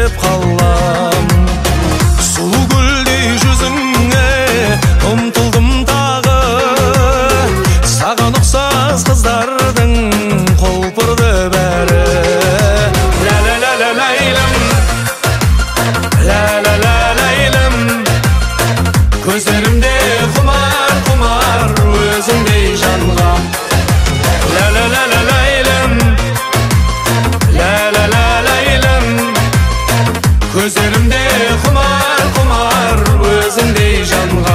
беріп қалам. Сұлу гүлдей жүзіңе ұмтылдым тағы, саған ұқсас қыздардың қолпырды бәрі. Ла-ла-ла-ла-лайлым, ла-ла-ла-лайлым, көздерімде құмар құмар өзіңдей жанға. Ла-ла-ла-ла-лайлым, ла-ла-ла-лайлым, көздерімде құмар құмар өзіңдей жанға.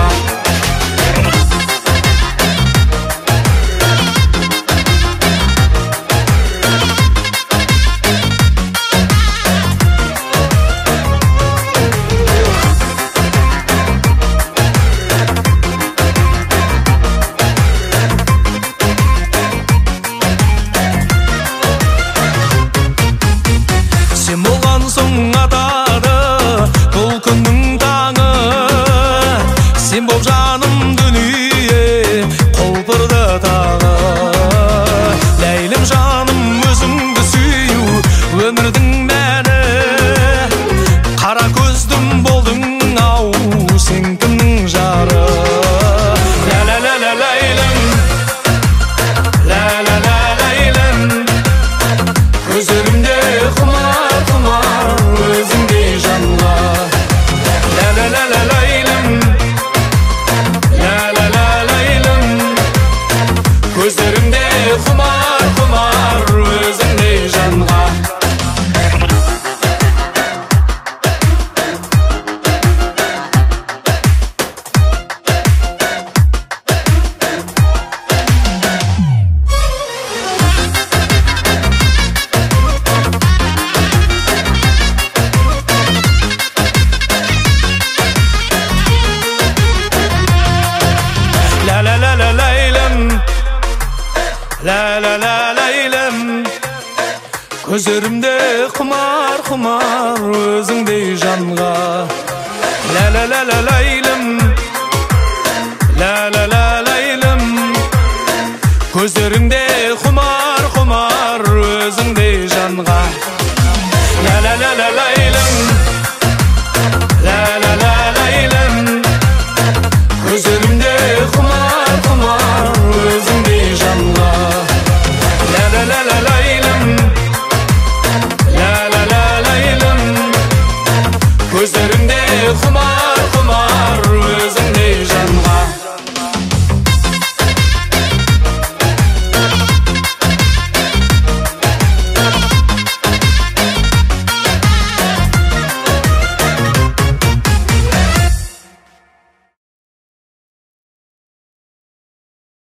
Сен болған соң атады бұл күннің таңы, сен боп жаным дүние қолпырды тағы. Ләйлім жаным өзіңді сүю өмірдің мәні, қара көздім болдың ау сен кімнің жары. Ла-ла-ла-ла-лайлым, ла-ла-ла-лайлым, көздерімде құмар құмар өзіңдей жанға. Ла-ла-ла-ла-лайлым, ла-ла-ла-лайлым, көздерімде құмар құмар өзіңдей жанға. Ла-ла-ла-ла-лайлым, ла-ла-ла-лайлым, көздерімде құмар құмар өзіңдей жанға. Ла-ла-ла-ла-лайлым, ла-ла-ла-лайлым, көздеріңде құмар